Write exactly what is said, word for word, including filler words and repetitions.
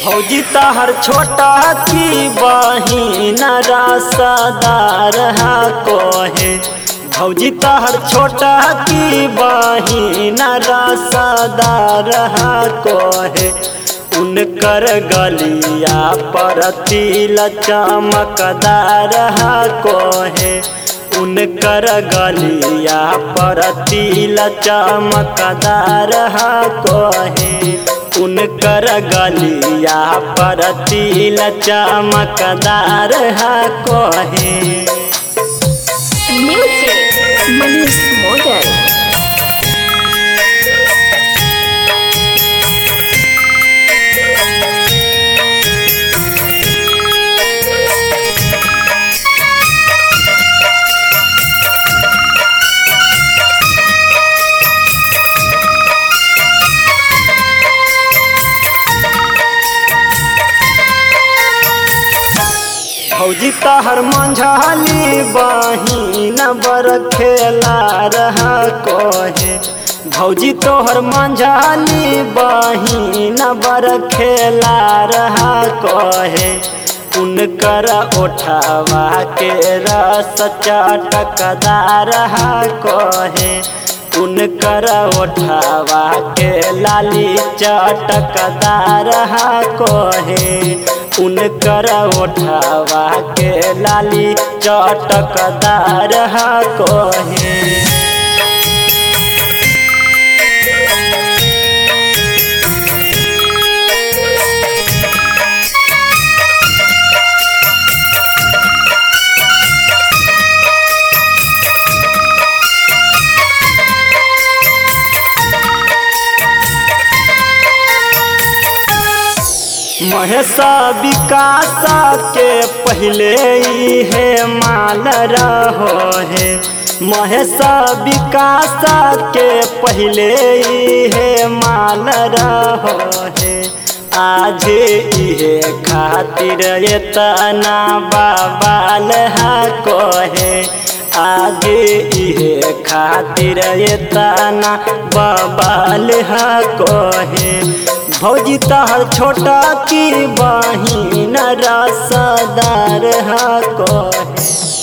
भौजी तहर छोटा की बहिन रसदार हा कोहे। भौजी तहर छोटा की बहिन रसदार हा कोहे। उनकर गलिया पर तिल चमकदार हा कोहे। उनकर गलिया पर तिल चमकदार हा कोहे। उनकर गलिया पर तिल चमकदार हा कोहे। Music Manish Model। भौजी तहर मंझाली बहिन बर खेला रहा कोहे। भौजी तोहर मंझाली बहिन बर खेला रहा कोहे। उनकर ओठवा के रस चटकदार हा कोहे। उनकर ओठवा के लाली चटकदार हा कोहे। उनकर ओठवा के लाली चटकदार हा कोहे। महेशा विकास के पहले है माल रहो है। महेशा विकास के पहले है माल रहो है। आज इहे खातिर इतना बवाल हा कोहे। आज इहे खातिर इतना बवाल हा कोहे। भौजी तहर छोटा की बहिन रसदार हा कोहे।